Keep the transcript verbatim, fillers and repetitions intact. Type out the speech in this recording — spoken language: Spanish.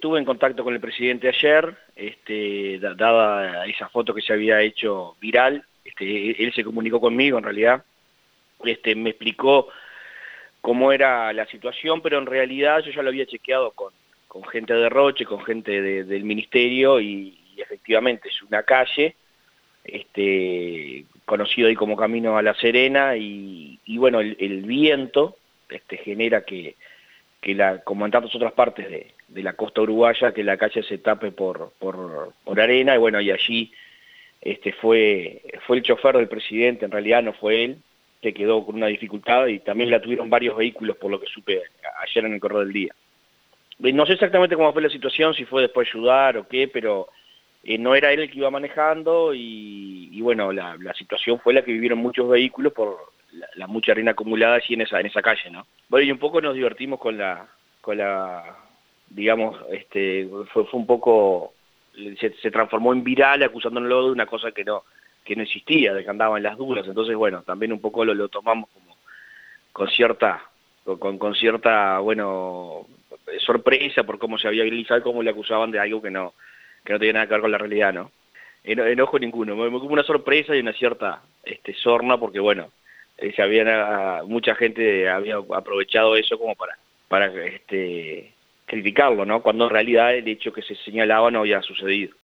estuve en contacto con el presidente ayer, este, dada esa foto que se había hecho viral. Este, él se comunicó conmigo en realidad, este, me explicó cómo era la situación, pero en realidad yo ya lo había chequeado con, con gente de Roche, con gente de, del ministerio, y, y efectivamente es una calle, este, conocido ahí como Camino a La Serena, y, y bueno, el, el viento este, genera que, que la, como en tantas otras partes de, de la costa uruguaya, que la calle se tape por, por, por arena, y bueno, y allí este, fue, fue el chofer del presidente, en realidad no fue él, que quedó con una dificultad, y también la tuvieron varios vehículos, por lo que supe ayer en el correo del día. No sé exactamente cómo fue la situación, si fue después de ayudar o qué, pero eh, no era él el que iba manejando, y, y bueno, la, la situación fue la que vivieron muchos vehículos por la, la mucha arena acumulada allí en esa, en esa calle, ¿no? Bueno, y un poco nos divertimos con la, con la digamos, este, fue, fue un poco, se, se transformó en viral acusándolo de una cosa que no, que no existía, de que andaba en las duras. Entonces, bueno, también un poco lo, lo tomamos como con cierta, con, con cierta, bueno, sorpresa por cómo se había viralizado y cómo le acusaban de algo que no, que no tenía nada que ver con la realidad, ¿no? Eno, enojo ninguno, me, me como una sorpresa y una cierta este, sorna, porque bueno, eh, se había, mucha gente había aprovechado eso como para, para este, criticarlo, ¿no? Cuando en realidad el hecho que se señalaba no había sucedido.